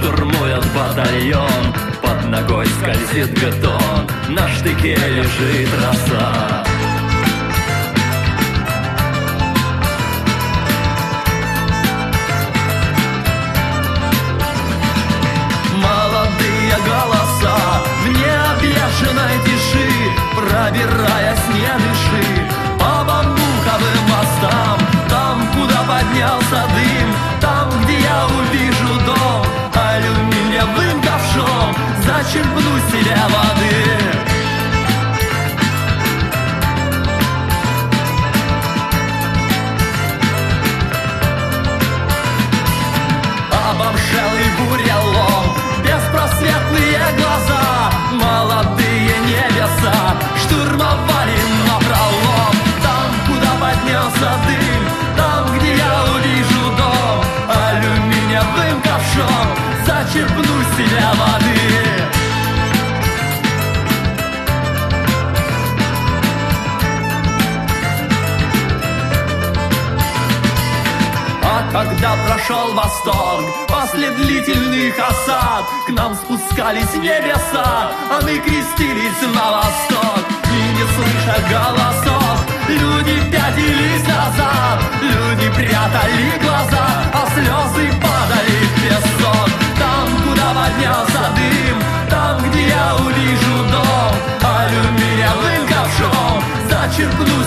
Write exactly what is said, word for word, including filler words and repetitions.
штурмует батальон. Под ногой скользит бетон, на штыке лежит роса. Молодые голоса в необъезженной тиши, пробираясь не дыши по бамбуковым мостам. Там, куда поднялся дым, там, где я увижу дом, алюминиевым ковшом зачерпну себе воды. Обомшелый бурелом, беспросветные глаза, молодые небеса штурмовали напролом. Там, куда поднялся дым, там, где я увижу дом, алюминиевым ковшом зачерпну себе воды. А когда прошел восторг, после длительных осад к нам спускались небеса, а мы крестились на восток. И не слыша голосов, люди пятились назад, люди прятали глаза, а слезы падали в песок. Там, куда поднялся дым, там, где я увижу дом, алюминиевым ковшом зачерпну